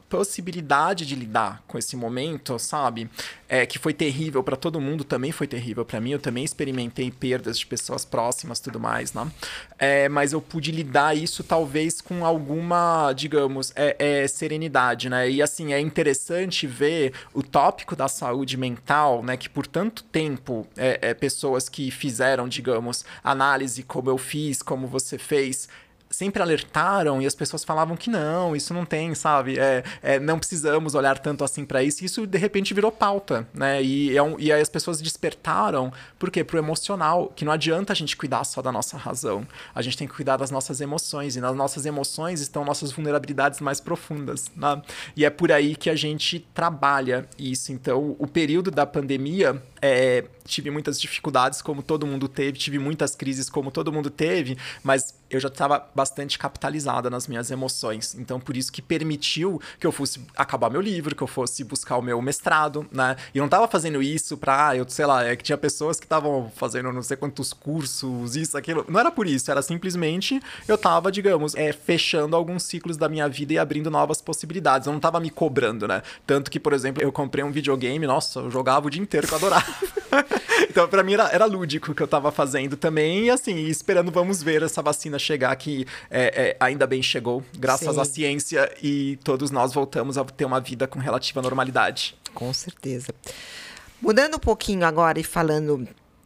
possibilidade de lidar com esse momento, sabe? É, que foi terrível para todo mundo, também foi terrível para mim. Eu também experimentei perdas de pessoas próximas, tudo mais, né? É, mas eu pude lidar isso talvez com alguma, digamos, é, é, serenidade, né? E assim, é interessante ver o tópico da saúde mental, né? Que por tanto tempo, é, é, pessoas que fizeram, digamos, análise como eu fiz, como você fez, sempre alertaram e as pessoas falavam que não, isso não tem, sabe? É, é, não precisamos olhar tanto assim para isso. E isso, de repente, virou pauta, né? E, é um, e aí as pessoas despertaram, por quê? Pro emocional, que não adianta a gente cuidar só da nossa razão. A gente tem que cuidar das nossas emoções. E nas nossas emoções estão nossas vulnerabilidades mais profundas, né? E é por aí que a gente trabalha isso. Então, o período da pandemia... É, tive muitas dificuldades, como todo mundo teve, tive muitas crises, como todo mundo teve, mas eu já estava bastante capitalizada nas minhas emoções. Então, por isso que permitiu que eu fosse acabar meu livro, que eu fosse buscar o meu mestrado, né? E eu não estava fazendo isso pra, eu sei lá, é que tinha pessoas que estavam fazendo não sei quantos cursos, isso, aquilo. Não era por isso, era simplesmente eu estava, digamos, é, fechando alguns ciclos da minha vida e abrindo novas possibilidades. Eu não estava me cobrando, né? Tanto que, por exemplo, eu comprei um videogame, nossa, eu jogava o dia inteiro que eu adorava. Então, pra mim, era, era lúdico o que eu tava fazendo também. E, assim, esperando, vamos ver essa vacina chegar, que é, é, ainda bem chegou, graças Sim. à ciência, e todos nós voltamos a ter uma vida com relativa normalidade. Com certeza. Mudando um pouquinho agora e falando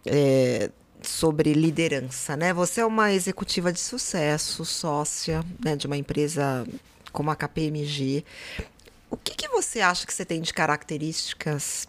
é, sobre liderança, né? Você é uma executiva de sucesso, sócia, né, de uma empresa como a K P M G. O que, que você acha que você tem de características...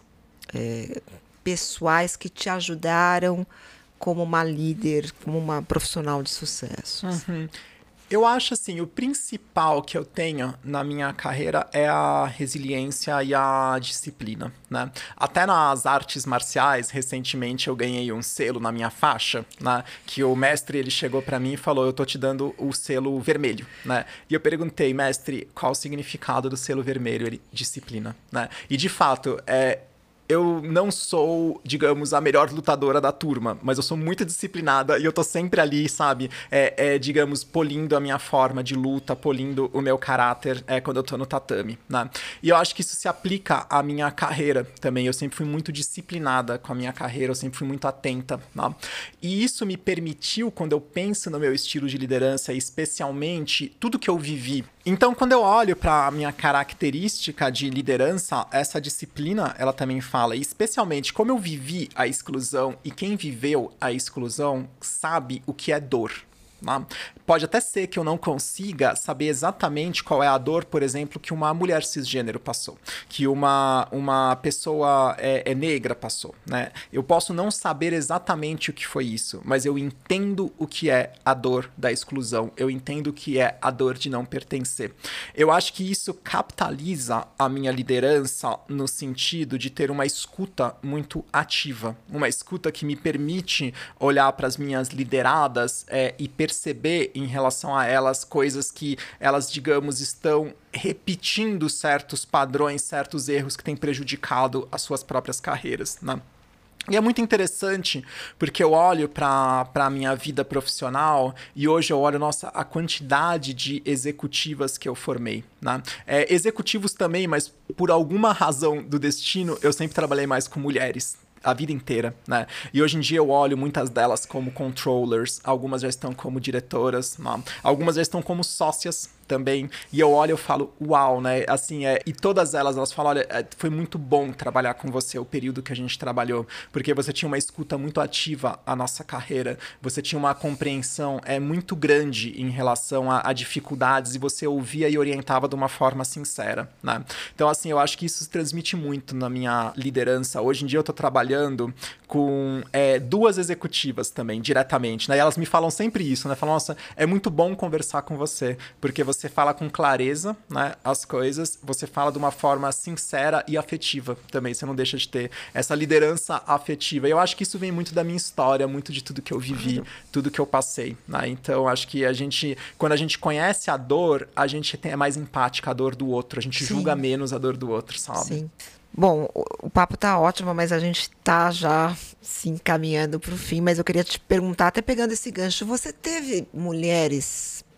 É, pessoais que te ajudaram como uma líder, como uma profissional de sucesso? Uhum. Eu acho assim, o principal que eu tenho na minha carreira é a resiliência e a disciplina, né? Até nas artes marciais, recentemente eu ganhei um selo na minha faixa, né? Que o mestre, ele chegou para mim e falou, eu tô te dando o selo vermelho, né? E eu perguntei, mestre, qual o significado do selo vermelho? Ele, disciplina, né? E de fato, é... eu não sou, digamos, a melhor lutadora da turma, mas eu sou muito disciplinada e eu tô sempre ali, sabe? É, é, digamos, polindo a minha forma de luta, polindo o meu caráter é, quando eu tô no tatame, né? E eu acho que isso se aplica à minha carreira também. Eu sempre fui muito disciplinada com a minha carreira, eu sempre fui muito atenta, né? E isso me permitiu, quando eu penso no meu estilo de liderança, especialmente tudo que eu vivi. Então, quando eu olho para a minha característica de liderança, essa disciplina, ela também fala, e especialmente como eu vivi a exclusão e quem viveu a exclusão sabe o que é dor. Né? Pode até ser que eu não consiga saber exatamente qual é a dor, por exemplo, que uma mulher cisgênero passou, que uma, uma pessoa é, é negra passou, né? Eu posso não saber exatamente o que foi isso, mas eu entendo o que é a dor da exclusão, eu entendo o que é a dor de não pertencer. Eu acho que isso capitaliza a minha liderança no sentido de ter uma escuta muito ativa, uma escuta que me permite olhar para as minhas lideradas é, e perceber perceber em relação a elas coisas que elas, digamos, estão repetindo certos padrões, certos erros que têm prejudicado as suas próprias carreiras, né? E é muito interessante porque eu olho para a minha vida profissional e hoje eu olho, nossa, a quantidade de executivas que eu formei, né? É, executivos também, mas por alguma razão do destino eu sempre trabalhei mais com mulheres. A vida inteira, né? E hoje em dia eu olho muitas delas como controllers, algumas já estão como diretoras, né? Algumas já estão como sócias também, e eu olho e eu falo, uau, né? Assim, é, e todas elas, elas falam, olha, é, foi muito bom trabalhar com você o período que a gente trabalhou, porque você tinha uma escuta muito ativa à nossa carreira, você tinha uma compreensão é, muito grande em relação a, a dificuldades, e você ouvia e orientava de uma forma sincera, né? Então, assim, eu acho que isso se transmite muito na minha liderança. Hoje em dia eu tô trabalhando com é, duas executivas também, diretamente, né? E elas me falam sempre isso, né? Falam, nossa, é muito bom conversar com você, porque você Você fala com clareza, né, as coisas, você fala de uma forma sincera e afetiva também, você não deixa de ter essa liderança afetiva. E eu acho que isso vem muito da minha história, muito de tudo que eu vivi, tudo que eu passei, né? Então, acho que a gente, quando a gente conhece a dor, a gente tem, é mais empática a dor do outro, a gente Sim. julga menos a dor do outro, sabe? Sim. Bom, o, o papo tá ótimo, mas a gente tá já se encaminhando pro fim, mas eu queria te perguntar, até pegando esse gancho, você teve mulheres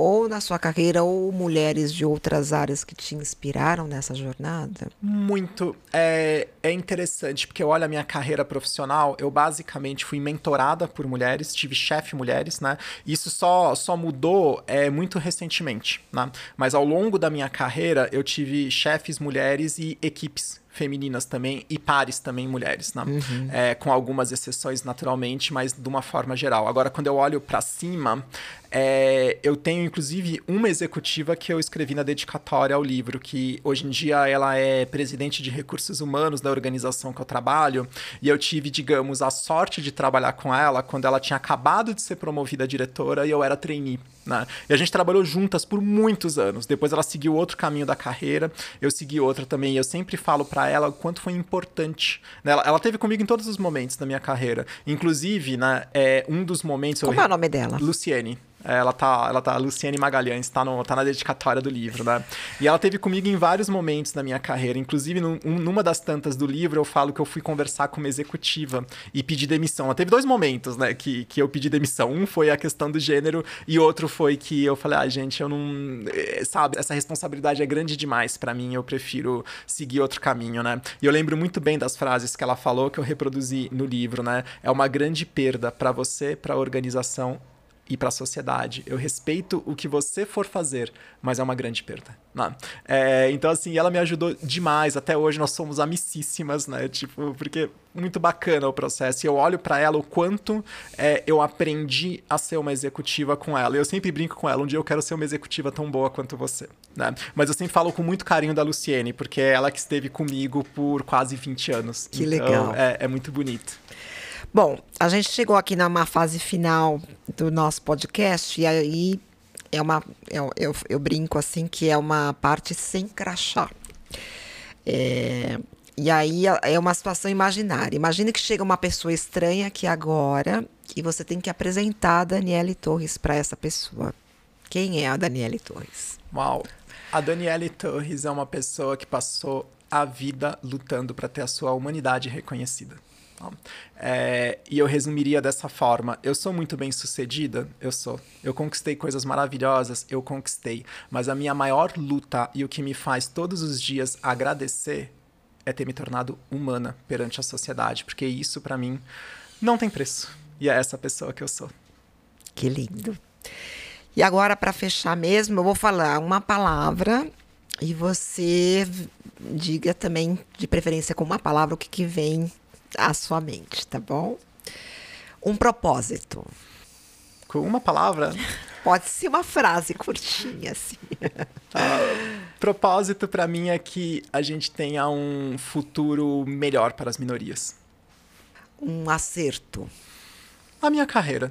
ou na sua carreira, ou mulheres de outras áreas que te inspiraram nessa jornada? Muito. É, é interessante, porque eu olho a minha carreira profissional, eu basicamente fui mentorada por mulheres, tive chefe mulheres, né? Isso só, só mudou é, muito recentemente, né? Mas ao longo da minha carreira, eu tive chefes mulheres e equipes femininas também, e pares também mulheres, né? Uhum. É, com algumas exceções naturalmente, mas de uma forma geral. Agora, quando eu olho para cima, é, eu tenho inclusive uma executiva que eu escrevi na dedicatória ao livro, que hoje em dia ela é presidente de recursos humanos da organização que eu trabalho, e eu tive, digamos, a sorte de trabalhar com ela quando ela tinha acabado de ser promovida a diretora e eu era trainee, né? E a gente trabalhou juntas por muitos anos. Depois ela seguiu outro caminho da carreira, eu segui outra também, e eu sempre falo para ela o quanto foi importante, né? Ela, ela teve comigo em todos os momentos da minha carreira. Inclusive, né, é, um dos momentos... Como eu... é o nome dela? Luciene. Ela tá, ela tá, Luciene Magalhães, tá, no, tá na dedicatória do livro, né? E ela teve comigo em vários momentos da minha carreira. Inclusive, num, numa das tantas do livro, eu falo que eu fui conversar com uma executiva e pedi demissão. Ela teve dois momentos, né, que, que eu pedi demissão. Um foi a questão do gênero e outro foi que eu falei, ah, gente, eu não... Sabe, essa responsabilidade é grande demais pra mim, eu prefiro seguir outro caminho, né? E eu lembro muito bem das frases que ela falou, que eu reproduzi no livro, né? É uma grande perda pra você, pra organização e para a sociedade. Eu respeito o que você for fazer, mas é uma grande perda. Não. É, então, assim, ela me ajudou demais. Até hoje nós somos amicíssimas, né? Tipo, porque muito bacana o processo. E eu olho para ela o quanto é, eu aprendi a ser uma executiva com ela. E eu sempre brinco com ela. Um dia eu quero ser uma executiva tão boa quanto você, né? Mas eu sempre falo com muito carinho da Luciene, porque é ela que esteve comigo por quase vinte anos. Que então, legal. É, é muito bonito. Bom, a gente chegou aqui numa fase final do nosso podcast e aí é uma, eu, eu, eu brinco assim que é uma parte sem crachá. É, e aí é uma situação imaginária. Imagine que chega uma pessoa estranha aqui agora e você tem que apresentar a Daniele Torres para essa pessoa. Quem é a Daniele Torres? Uau! A Daniele Torres é uma pessoa que passou a vida lutando para ter a sua humanidade reconhecida. É, e eu resumiria dessa forma: eu sou muito bem sucedida, eu sou, eu conquistei coisas maravilhosas, eu conquistei, mas a minha maior luta e o que me faz todos os dias agradecer é ter me tornado humana perante a sociedade, porque isso pra mim não tem preço, e é essa pessoa que eu sou. Que lindo. E agora, para fechar mesmo, eu vou falar uma palavra e você diga também, de preferência com uma palavra, o que, que vem à sua mente, tá bom? Um propósito. Com uma palavra? Pode ser uma frase curtinha, assim. Uh, propósito para mim é que a gente tenha um futuro melhor para as minorias. Um acerto. A minha carreira.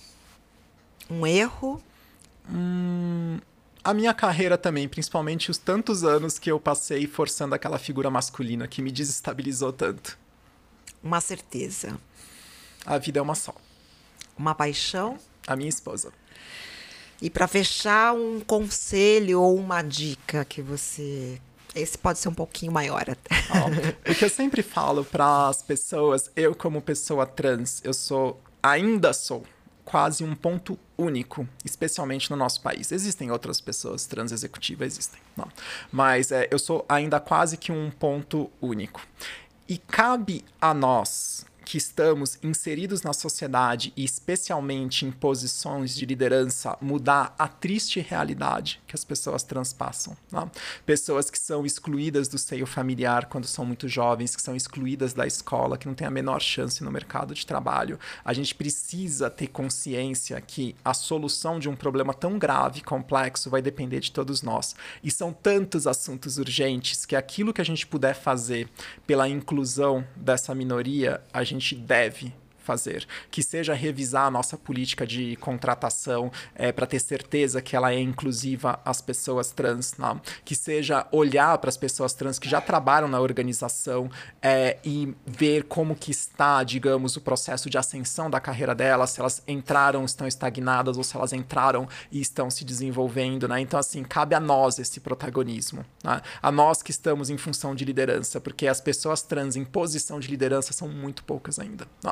Um erro. Hum, a minha carreira também, principalmente os tantos anos que eu passei forçando aquela figura masculina que me desestabilizou tanto. Uma certeza. A vida é uma só. Uma paixão. A minha esposa. E para fechar, um conselho ou uma dica que você... Esse pode ser um pouquinho maior até. Oh, o que eu sempre falo para as pessoas, eu como pessoa trans, eu sou, ainda sou, quase um ponto único, especialmente no nosso país. Existem outras pessoas trans executivas, existem. Não. Mas é, eu sou ainda quase que um ponto único. E cabe a nós, que estamos inseridos na sociedade e especialmente em posições de liderança, mudar a triste realidade que as pessoas trans passam. Né? Pessoas que são excluídas do seio familiar quando são muito jovens, que são excluídas da escola, que não têm a menor chance no mercado de trabalho. A gente precisa ter consciência que a solução de um problema tão grave e complexo vai depender de todos nós. E são tantos assuntos urgentes que aquilo que a gente puder fazer pela inclusão dessa minoria, a gente gente deve fazer, que seja revisar a nossa política de contratação é, para ter certeza que ela é inclusiva às pessoas trans, não? Que seja olhar para as pessoas trans que já trabalham na organização é, e ver como que está, digamos, o processo de ascensão da carreira delas, se elas entraram, estão estagnadas ou se elas entraram e estão se desenvolvendo, né? Então, assim, cabe a nós esse protagonismo, né? A nós que estamos em função de liderança, porque as pessoas trans em posição de liderança são muito poucas ainda, não?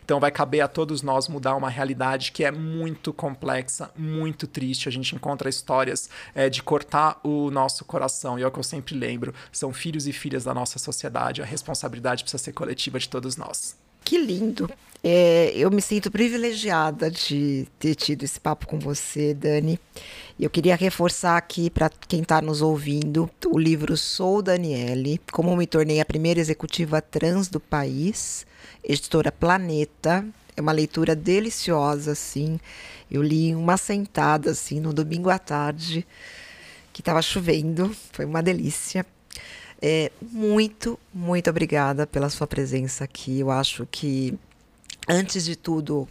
Então vai caber a todos nós mudar uma realidade que é muito complexa, muito triste. A gente encontra histórias é, de cortar o nosso coração, e é o que eu sempre lembro, são filhos e filhas da nossa sociedade, a responsabilidade precisa ser coletiva de todos nós. Que lindo! É, eu me sinto privilegiada de ter tido esse papo com você, Dani. Eu queria reforçar aqui para quem está nos ouvindo o livro Sou Daniele, Como Me Tornei a Primeira Executiva Trans do País, editora Planeta. É uma leitura deliciosa, assim. Eu li em uma sentada, assim, no domingo à tarde, que estava chovendo. Foi uma delícia. É, muito, muito obrigada pela sua presença aqui. Eu acho que, antes de tudo,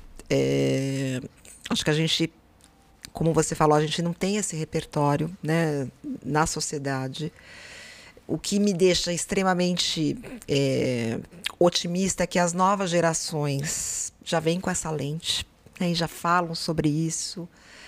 é, acho que a gente, como você falou, a gente não tem esse repertório, né, na sociedade. O que me deixa extremamente é, otimista é que as novas gerações já vêm com essa lente, né, e já falam sobre isso.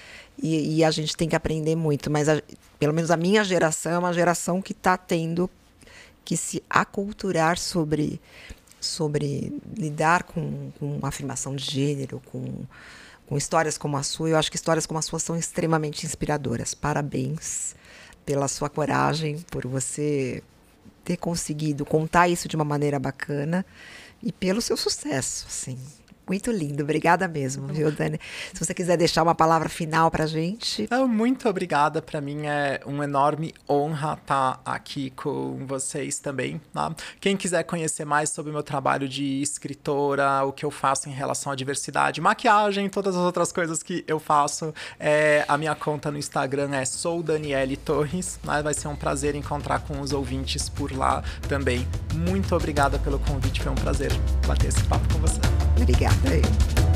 E, e a gente tem que aprender muito. Mas, a, pelo menos a minha geração é uma geração que está tendo que se aculturar sobre, sobre lidar com, com afirmação de gênero, com, com histórias como a sua. Eu acho que histórias como a sua são extremamente inspiradoras. Parabéns pela sua coragem, por você ter conseguido contar isso de uma maneira bacana e pelo seu sucesso, assim. Muito lindo, obrigada mesmo, viu, Dani? Se você quiser deixar uma palavra final pra gente. Então, muito obrigada, para mim é uma enorme honra estar aqui com vocês também, tá? Quem quiser conhecer mais sobre o meu trabalho de escritora, o que eu faço em relação à diversidade, maquiagem, todas as outras coisas que eu faço, é, a minha conta no Instagram é Sou Daniele Torres, né? Vai ser um prazer encontrar com os ouvintes por lá também. Muito obrigada pelo convite, foi um prazer bater esse papo com você. Obrigada.